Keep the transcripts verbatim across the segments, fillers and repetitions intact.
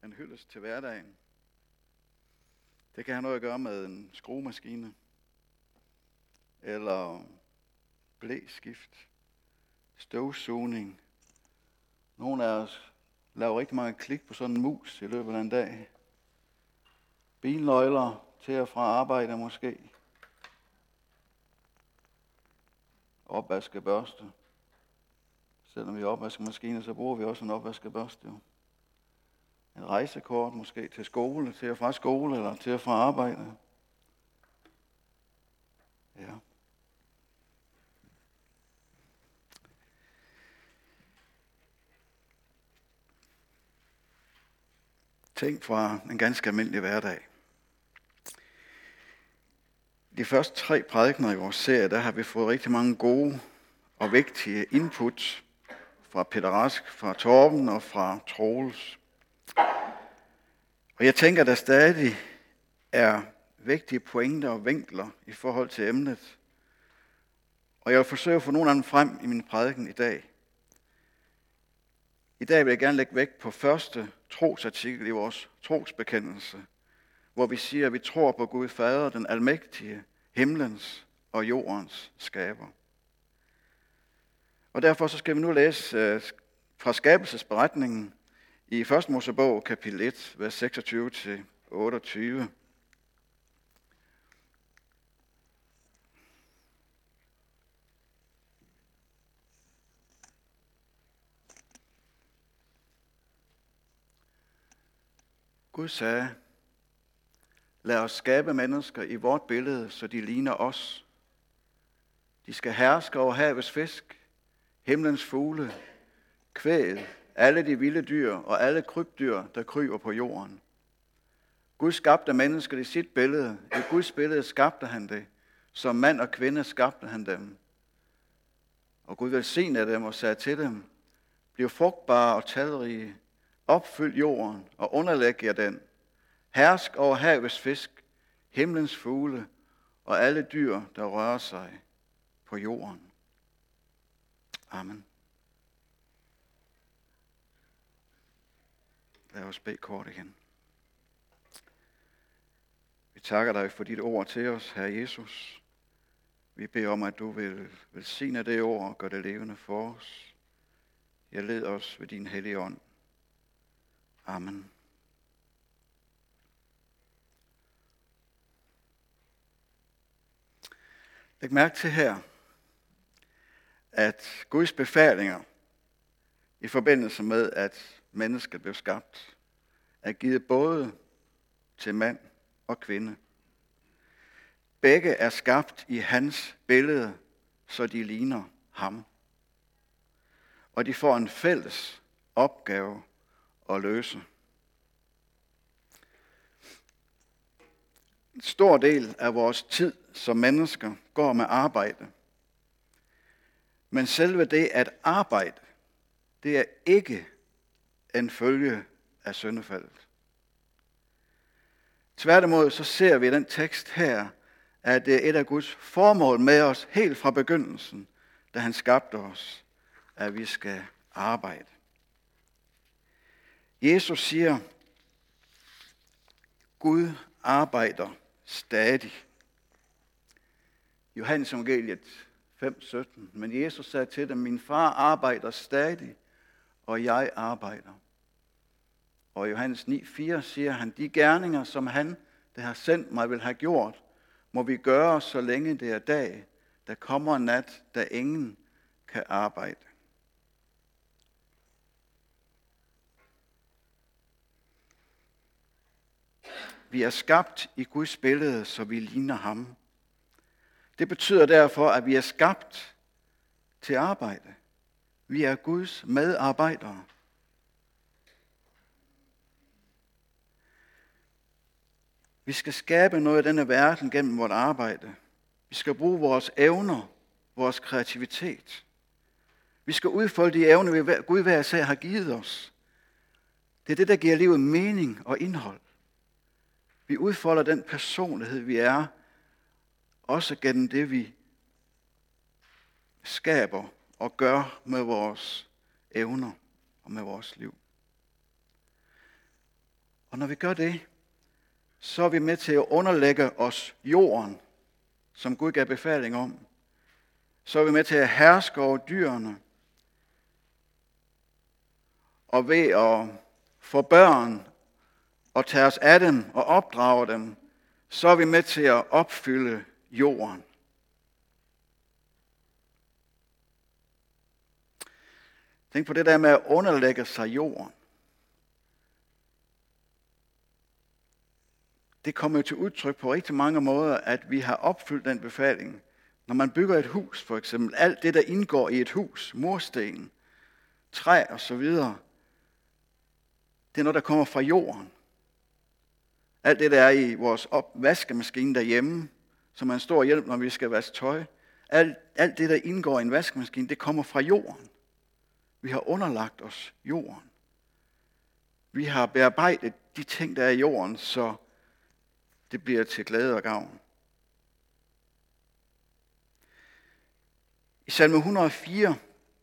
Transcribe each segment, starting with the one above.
en hyldest til hverdagen. Det kan have noget at gøre med en skruemaskine, eller blæskift, støvsugning. Nogle af os laver rigtig mange klik på sådan en mus i løbet af en dag. Bilnøgler til og fra arbejde måske. Opvaskebørste. Selvom vi har opvaskemaskiner, så bruger vi også en opvaskebørste. Jo. Et rejsekort måske til skole, til og fra skole eller til og fra arbejde. Ja. Tænk fra en ganske almindelig hverdag. De første tre prædikener i vores serie, der har vi fået rigtig mange gode og vigtige input fra Peter Rask, fra Torben og fra Troels. Og jeg tænker, at der stadig er vigtige pointer og vinkler i forhold til emnet. Og jeg vil forsøge at få nogle af dem frem i min prædiken i dag. I dag vil jeg gerne lægge vægt på første trosartikel i vores trosbekendelse, hvor vi siger, at vi tror på Gud Fader, den almægtige, himlens og jordens skaber. Og derfor så skal vi nu læse fra skabelsesberetningen i første Mosebog, kapitel et, vers seksogtyve til otteogtyve. Gud sagde, lad os skabe mennesker i vort billede, så de ligner os. De skal herske over havets fisk, himlens fugle, kvæget, alle de vilde dyr og alle krybdyr, der kryber på jorden. Gud skabte mennesket i sit billede. I Guds billede skabte han det. Som mand og kvinde skabte han dem. Og Gud velsignede dem og sagde til dem, bliv frugtbare og talrige, opfyld jorden og underlæg jer den. Hersk over havets fisk, himlens fugle og alle dyr, der rører sig på jorden. Amen. Lad os bede kort igen. Vi takker dig for dit ord til os, Herre Jesus. Vi beder om, at du vil velsigne det ord og gøre det levende for os. Jeg led os ved din hellige ånd. Amen. Læg mærke til her, at Guds befalinger i forbindelse med, at mennesket blev skabt, er givet både til mand og kvinde. Begge er skabt i hans billede, så de ligner ham. Og de får en fælles opgave at løse. En stor del af vores tid som mennesker går med arbejde. Men selve det at arbejde, det er ikke en følge af syndefaldet. Tværtimod så ser vi i den tekst her, at det er et af Guds formål med os helt fra begyndelsen, da han skabte os, at vi skal arbejde. Jesus siger, Gud arbejder stadig. Johannes evangeliet fem sytten. Men Jesus sagde til dem, min far arbejder stadig, og jeg arbejder. Og Johannes ni fire siger han, de gerninger, som han, der har sendt mig, vil have gjort, må vi gøre, så længe det er dag. Der kommer en nat, da ingen kan arbejde. Vi er skabt i Guds billede, så vi ligner ham. Det betyder derfor, at vi er skabt til arbejde. Vi er Guds medarbejdere. Vi skal skabe noget i denne verden gennem vort arbejde. Vi skal bruge vores evner, vores kreativitet. Vi skal udfolde de evner, Gud hver især har givet os. Det er det, der giver livet mening og indhold. Vi udfolder den personlighed, vi er, også gennem det, vi skaber og gør med vores evner og med vores liv. Og når vi gør det, så er vi med til at underlægge os jorden, som Gud gav befaling om. Så er vi med til at herske over dyrene. Og ved at få børn og tage os af dem og opdrage dem, så er vi med til at opfylde jorden. Tænk på det der med at underlægge sig jorden. Det kommer jo til udtryk på rigtig mange måder, at vi har opfyldt den befaling. Når man bygger et hus, for eksempel, alt det, der indgår i et hus, mursten, træ og så videre, det er noget, der kommer fra jorden. Alt det, der er i vores vaskemaskine derhjemme, som er en stor hjælp, når vi skal vaske tøj. Alt, alt det, der indgår i en vaskemaskine, det kommer fra jorden. Vi har underlagt os jorden. Vi har bearbejdet de ting, der er i jorden, så det bliver til glæde og gavn. I salme et hundrede og fire,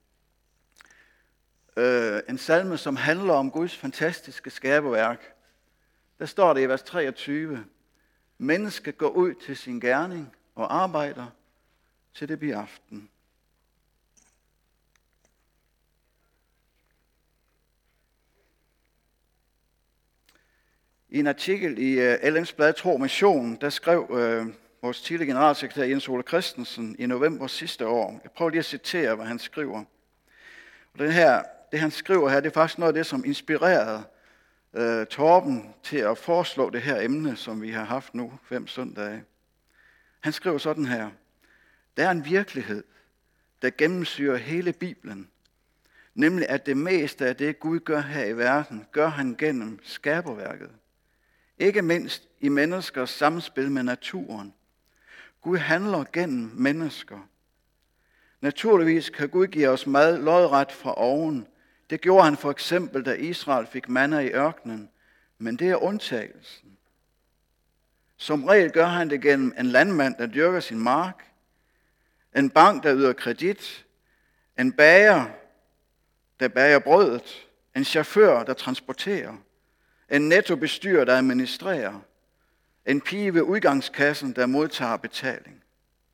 øh, en salme, som handler om Guds fantastiske skaberværk, der står det i vers treogtyve, mennesket går ud til sin gerning og arbejder, til det bliver aften. I en artikel i L M's blad Tro og Mission, der skrev øh, vores tidligere generalsekretær Jens Ole Christensen i november sidste år. Jeg prøver lige at citere, hvad han skriver. Og det, her, det han skriver her, det er faktisk noget af det, som inspirerede øh, Torben til at foreslå det her emne, som vi har haft nu fem søndage. Han skriver sådan her: der er en virkelighed, der gennemsyrer hele Bibelen, nemlig at det meste af det, Gud gør her i verden, gør han gennem skaberværket. Ikke mindst i menneskers samspil med naturen. Gud handler gennem mennesker. Naturligvis kan Gud give os mad lodret fra oven. Det gjorde han for eksempel, da Israel fik manna i ørkenen. Men det er undtagelsen. Som regel gør han det gennem en landmand, der dyrker sin mark, en bank, der yder kredit, en bager, der bager brødet, en chauffør, der transporterer, en nettobestyrer, der administrerer, en pige ved udgangskassen, der modtager betaling.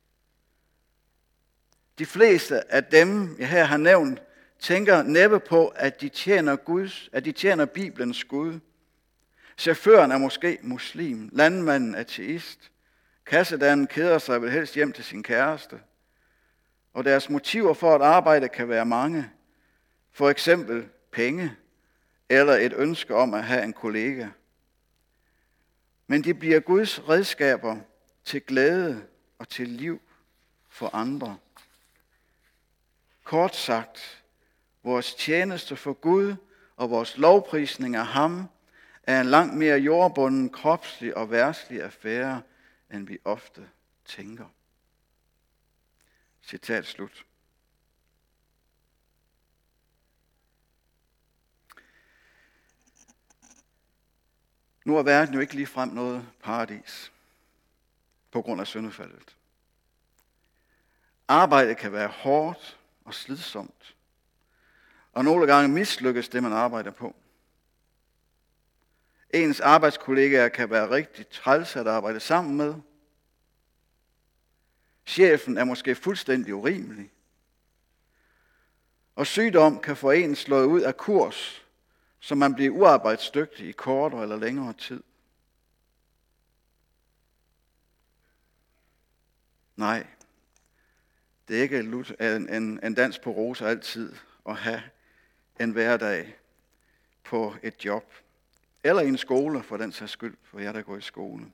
De fleste af dem, jeg her har nævnt, tænker næppe på, at de tjener Guds, at de tjener Bibelens Gud. Chaufføren er måske muslim, landmanden er ateist, kassedamen keder sig og vil helst hjem til sin kæreste. Og deres motiver for at arbejde kan være mange. For eksempel penge eller et ønske om at have en kollega. Men de bliver Guds redskaber til glæde og til liv for andre. Kort sagt, vores tjeneste for Gud og vores lovprisning af ham er en langt mere jordbunden, kropslig og verdslig affære, end vi ofte tænker. Citat slut. Nu er verden jo ikke ligefrem noget paradis på grund af syndefaldet. Arbejdet kan være hårdt og slidsomt, og nogle gange mislykkes det, man arbejder på. Ens arbejdskollegaer kan være rigtig træls at arbejde sammen med. Chefen er måske fuldstændig urimelig. Og sygdom kan få en slået ud af kurs, så man bliver uarbejdsdygtig i kortere eller længere tid. Nej, det er ikke en, en, en dans på roser altid at have en hverdag på et job. Eller i en skole, for den sags skyld, for jer, der går i skole.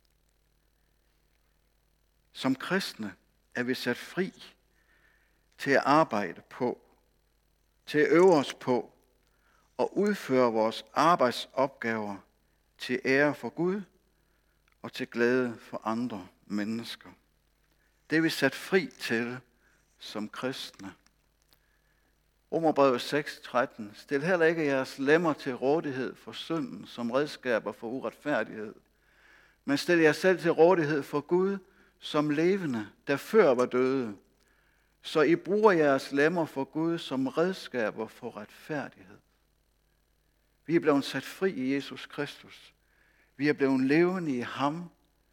Som kristne er vi sat fri til at arbejde på, til at øve os på og udføre vores arbejdsopgaver til ære for Gud og til glæde for andre mennesker. Det er vi sat fri til som kristne. Romerbrevet seks tretten. Stil heller ikke jeres lemmer til rådighed for synden som redskaber for uretfærdighed, men stil jer selv til rådighed for Gud som levende, der før var døde, så I bruger jeres lemmer for Gud som redskaber for retfærdighed. Vi er blevet sat fri i Jesus Kristus. Vi er blevet levende i ham.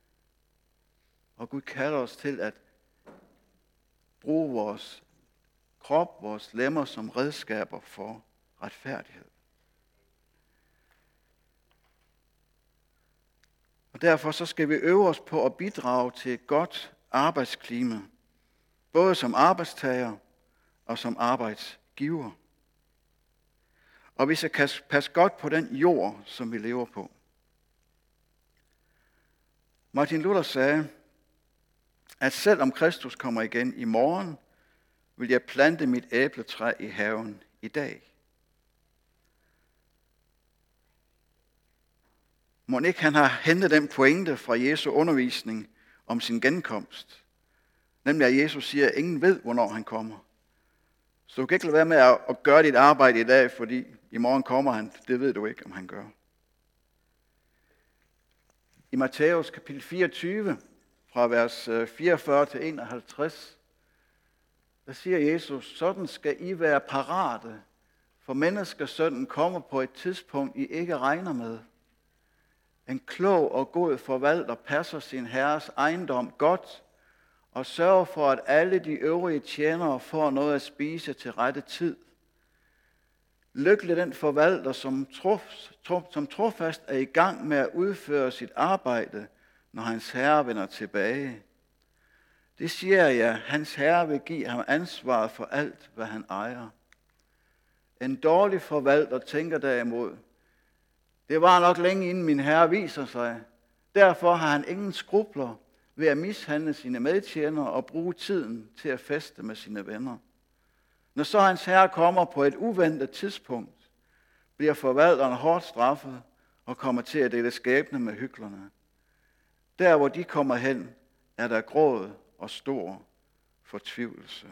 Og Gud kalder os til at bruge vores krop, vores lemmer som redskaber for retfærdighed. Og derfor så skal vi øve os på at bidrage til et godt arbejdsklima, både som arbejdstager og som arbejdsgiver. Og vi skal passe godt på den jord, som vi lever på. Martin Luther sagde, at selvom Kristus kommer igen i morgen, vil jeg plante mit æbletræ i haven i dag. Må ikke han har hentet den pointe fra Jesu undervisning om sin genkomst, nemlig at Jesus siger, at ingen ved, hvornår han kommer. Så du kan ikke lade være med at gøre dit arbejde i dag, fordi i morgen kommer han. Det ved du ikke, om han gør. I Matthæus kapitel fireogtyve, fra vers fireogfyrre til enoghalvtreds, der siger Jesus, sådan skal I være parate, for menneskesønnen kommer på et tidspunkt, I ikke regner med. En klog og god forvalter passer sin herres ejendom godt, og sørger for, at alle de øvrige tjenere får noget at spise til rette tid. Lykkelig den forvalter, som, trof, trof, som trofast er i gang med at udføre sit arbejde, når hans herre vender tilbage. Det siger jeg, hans herre vil give ham ansvaret for alt, hvad han ejer. En dårlig forvalter tænker derimod, det var nok længe inden min herre viser sig. Derfor har han ingen skrupler ved at mishandle sine medtjenere og bruge tiden til at feste med sine venner. Når så hans herre kommer på et uventet tidspunkt, bliver forvalteren hårdt straffet og kommer til at dele skæbne med hyklerne. Der hvor de kommer hen, er der gråd og stor fortvivlelse.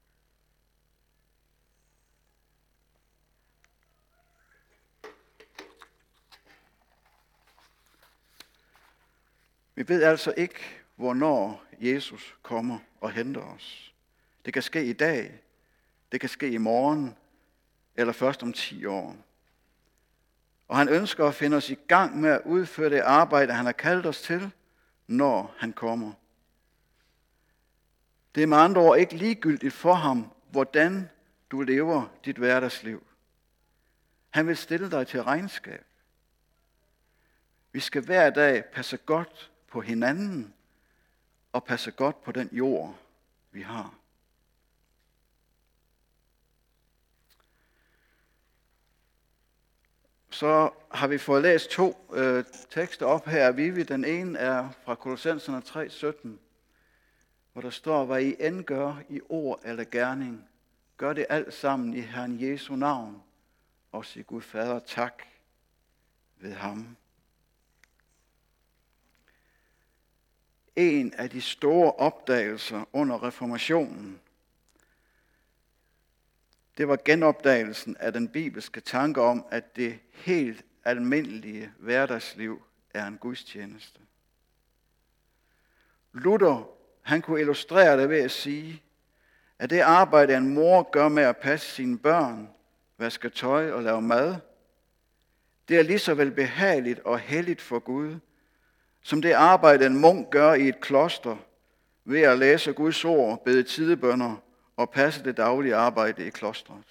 Vi ved altså ikke, hvornår Jesus kommer og henter os. Det kan ske i dag, det kan ske i morgen, eller først om ti år. Og han ønsker at finde os i gang med at udføre det arbejde, han har kaldt os til, når han kommer. Det er med andre ord ikke ligegyldigt for ham, hvordan du lever dit hverdagsliv. Han vil stille dig til regnskab. Vi skal hver dag passe godt på hinanden og passe godt på den jord, vi har. Så har vi fået læst to øh, tekster op her af Vivi. Den ene er fra Kolossenserne tre sytten, hvor der står, hvad I end gør i ord eller gerning, gør det alt sammen i Herren Jesu navn, og sig Gud Fader tak ved ham. En af de store opdagelser under reformationen, det var genopdagelsen af den bibelske tanke om, at det helt almindelige hverdagsliv er en gudstjeneste. Luther, han kunne illustrere det ved at sige, at det arbejde, en mor gør med at passe sine børn, vaske tøj og lave mad, det er lige så vel behageligt og helligt for Gud, som det arbejde, en munk gør i et kloster, ved at læse Guds ord, bede tidebønner og passe det daglige arbejde i klostret.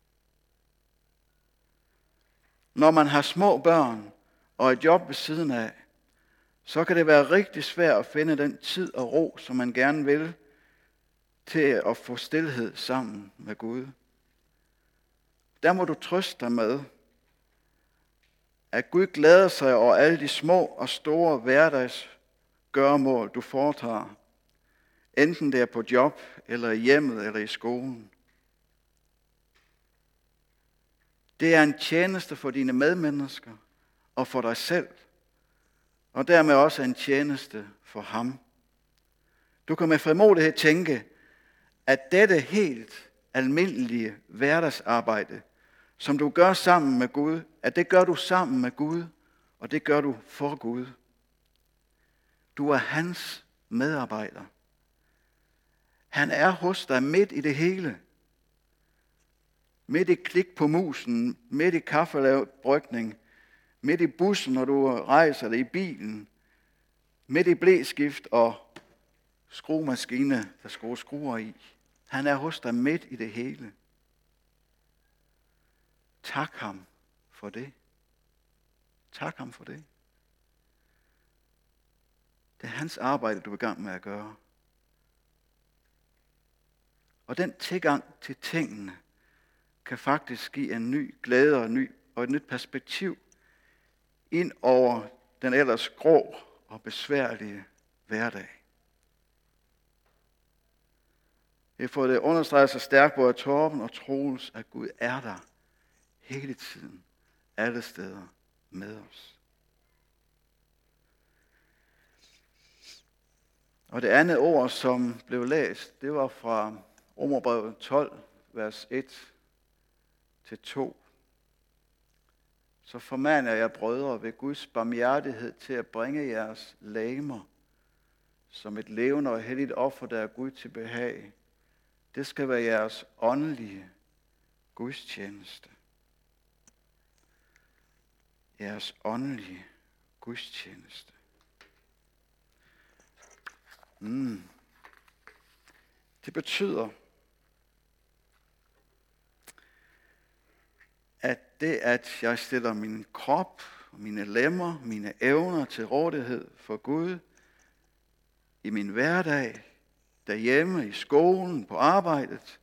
Når man har små børn og et job ved siden af, så kan det være rigtig svært at finde den tid og ro, som man gerne vil, til at få stilhed sammen med Gud. Der må du trøste dig med, at Gud glæder sig over alle de små og store hverdagsgøremål, du foretager, enten det er på job, eller i hjemmet, eller i skolen. Det er en tjeneste for dine medmennesker og for dig selv, og dermed også en tjeneste for ham. Du kan med frimodighed tænke, at dette helt almindelige hverdagsarbejde, som du gør sammen med Gud, at det gør du sammen med Gud, og det gør du for Gud. Du er hans medarbejder. Han er hos dig midt i det hele. midt i klik på musen, midt i kaffelavbrygning, midt i bussen, når du rejser dig i bilen, midt i blæskift og skruemaskine, der skruer skruer i. Han er hos dig midt i det hele. Tak ham for det. Tak ham for det. Det er hans arbejde, du er i gang med at gøre. Og den tilgang til tingene kan faktisk give en ny glæde og, en ny, og et nyt perspektiv ind over den ellers grå og besværlige hverdag. Jeg har fået det understreget så stærkt både af Torben og Troels, at Gud er der hele tiden, alle steder med os. Og det andet ord, som blev læst, det var fra Romerbrevet tolv, vers et til to. Så formaner jeg brødre ved Guds barmhjertighed til at bringe jeres legemer som et levende og helligt offer, der er Gud til behag. Det skal være jeres åndelige gudstjeneste. Jeres åndelige gudstjeneste. Mm. Det betyder, at det, at jeg stiller min krop, mine lemmer, mine evner til rådighed for Gud i min hverdag, derhjemme, i skolen, på arbejdet,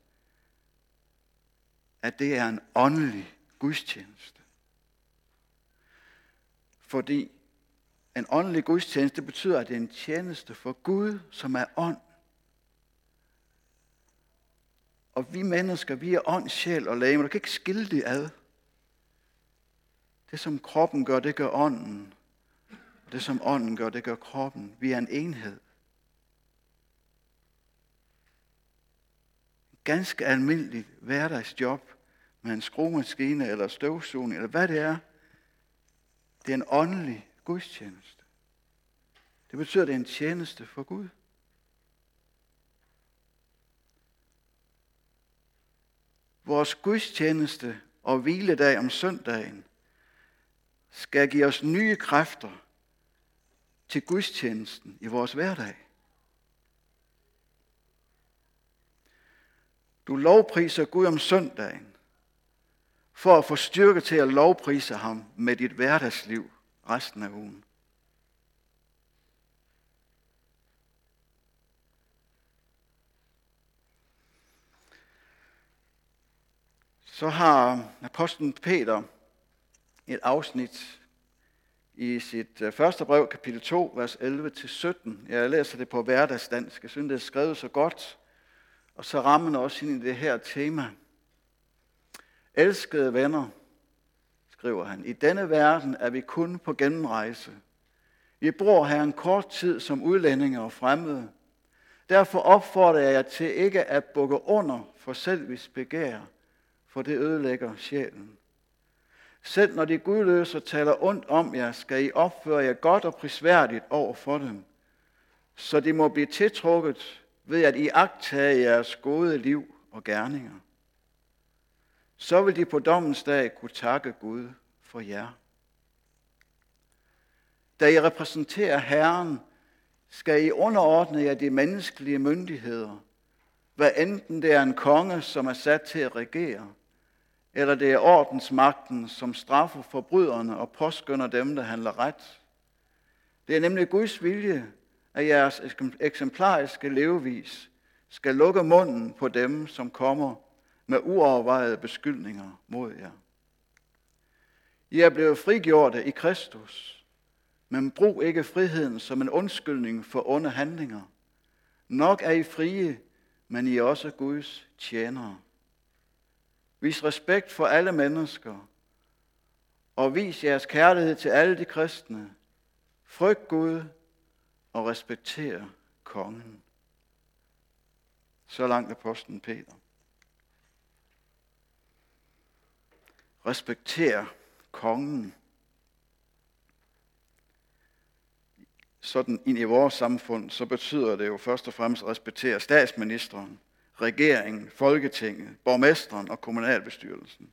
at det er en åndelig gudstjeneste. Fordi en åndelig gudstjeneste, det betyder, at det er en tjeneste for Gud, som er ånd. Og vi mennesker, vi er ånd, sjæl og legeme. Du kan ikke skille det ad. Det, som kroppen gør, det gør ånden. Og det, som ånden gør, det gør kroppen. Vi er en enhed. Ganske almindeligt hverdagsjob med en skruemaskine eller støvsugning, eller hvad det er. Det er en åndelig gudstjeneste. Det betyder, at det er en tjeneste for Gud. Vores gudstjeneste og hviledag om søndagen skal give os nye kræfter til gudstjenesten i vores hverdag. Du lovpriser Gud om søndagen for at få styrke til at lovprise ham med dit hverdagsliv resten af ugen. Så har apostlen Peter et afsnit i sit første brev, kapitel to, vers elleve til sytten. Jeg læser det på hverdagsdansk. Jeg synes, det er skrevet så godt, og så rammer det også ind i det her tema. Elskede venner, skriver han, i denne verden er vi kun på gennemrejse. Vi bor her en kort tid som udlændinge og fremmede. Derfor opfordrer jeg jer til ikke at bukke under for selvisk begær, for det ødelægger sjælen. Selv når de gudløse taler ondt om jer, skal I opføre jer godt og prisværdigt over for dem, så de må blive tiltrukket ved at I agtage jeres gode liv og gerninger. Så vil de på dommens dag kunne takke Gud for jer. Da I repræsenterer Herren, skal I underordne jer de menneskelige myndigheder, hvad enten det er en konge, som er sat til at regere, eller det er ordensmagten, som straffer forbryderne og påskynder dem, der handler ret. Det er nemlig Guds vilje, at jeres eksemplariske levevis skal lukke munden på dem, som kommer med uovervejede beskyldninger mod jer. I er blevet frigjorte i Kristus, men brug ikke friheden som en undskyldning for onde handlinger. Nok er I frie, men I er også Guds tjenere. Vis respekt for alle mennesker, og vis jeres kærlighed til alle de kristne. Frygt Gud og respekter kongen. Så langt apostlen Peter. Respekter kongen. Sådan ind i vores samfund, så betyder det jo først og fremmest at respektere statsministeren, regeringen, Folketinget, borgmesteren og kommunalbestyrelsen.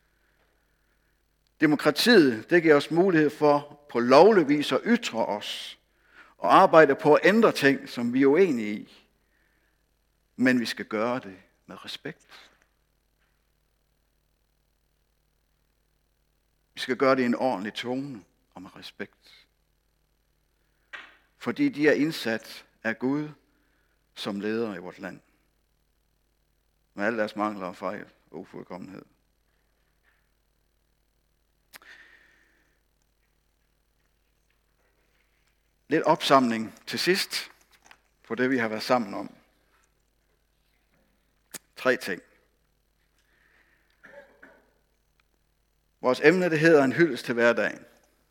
Demokratiet, det giver os mulighed for på lovlig vis at ytre os og arbejde på at ændre ting, som vi er uenige i. Men vi skal gøre det med respekt. Vi skal gøre det i en ordentlig tone og med respekt. Fordi de er indsat af Gud som leder i vores land. Med alle deres mangler og fejl og ufuldkommenhed. Lidt opsamling til sidst på det, vi har været sammen om. Tre ting. Vores emne, det hedder en hyldest til hverdagen.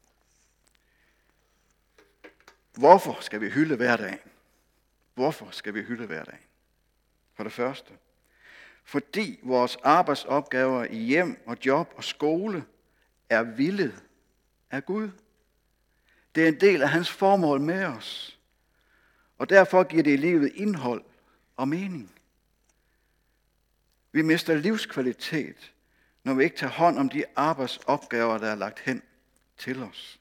Hvorfor skal vi hylde hverdagen? Hvorfor skal vi hylde hverdagen? For det første. Fordi vores arbejdsopgaver i hjem og job og skole er villet af Gud. Det er en del af hans formål med os. Og derfor giver det i livet indhold og mening. Vi mister livskvalitet, når vi ikke tager hånd om de arbejdsopgaver, der er lagt hen til os.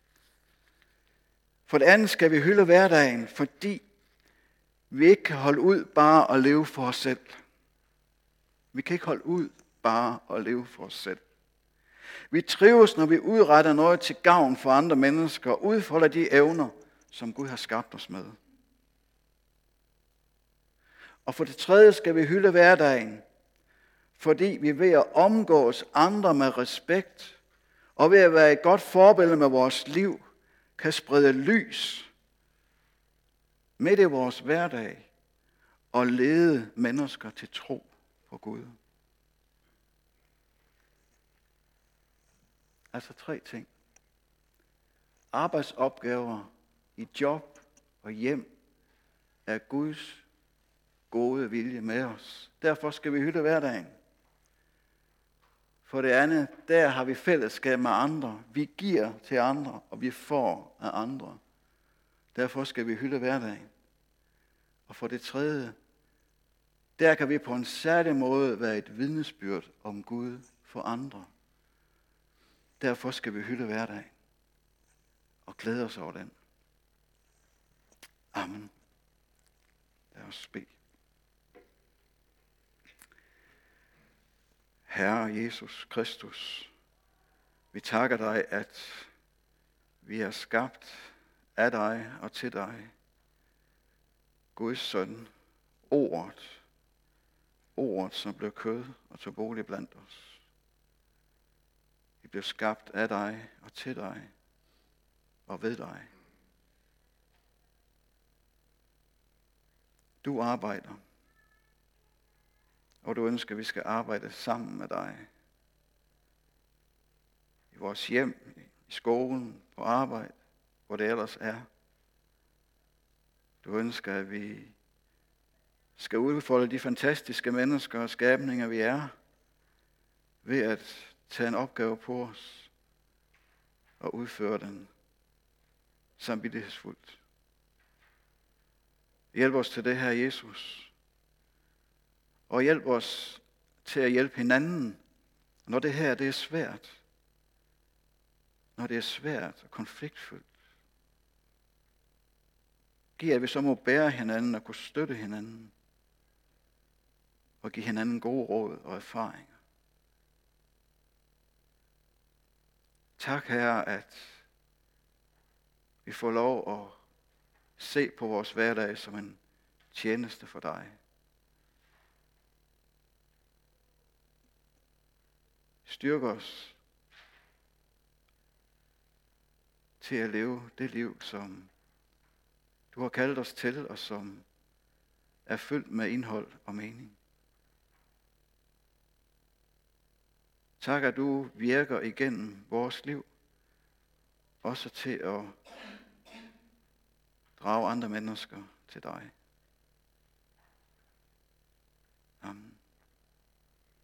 For det andet skal vi hylde hverdagen, fordi vi ikke kan holde ud bare at leve for os selv. Vi kan ikke holde ud bare at leve for os selv. Vi trives, når vi udretter noget til gavn for andre mennesker og udfolder de evner, som Gud har skabt os med. Og for det tredje skal vi hylde hverdagen, fordi vi ved at omgås andre med respekt og ved at være et godt forbillede med vores liv, kan sprede lys midt i vores hverdag og lede mennesker til tro på Gud. Altså tre ting. Arbejdsopgaver i job og hjem er Guds gode vilje med os. Derfor skal vi hylde hverdagen. For det andet, der har vi fællesskab med andre. Vi giver til andre, og vi får af andre. Derfor skal vi hylde hverdagen. Og for det tredje, der kan vi på en særlig måde være et vidnesbyrd om Gud for andre. Derfor skal vi hylde hverdagen og glæde os over den. Amen. Lad os bede. Herre Jesus Kristus, vi takker dig, at vi er skabt af dig og til dig. Guds søn, ordet, ordet som blev kød og tog bolig blandt os. Vi blev skabt af dig og til dig og ved dig. Du arbejder, og du ønsker, at vi skal arbejde sammen med dig. I vores hjem, i skolen, på arbejde, hvor det ellers er. Du ønsker, at vi skal udfolde de fantastiske mennesker og skabninger, vi er, ved at tage en opgave på os og udføre den samvittighedsfuldt. Hjælp os til det her, Jesus. Og hjælp os til at hjælpe hinanden, når det her det er svært. Når det er svært og konfliktfyldt. Giv, at vi så må bære hinanden og kunne støtte hinanden. Og give hinanden gode råd og erfaringer. Tak, Herre, at vi får lov at se på vores hverdag som en tjeneste for dig. Styrk os til at leve det liv, som du har kaldt os til, og som er fyldt med indhold og mening. Tak, at du virker igennem vores liv, også til at drage andre mennesker til dig. Amen.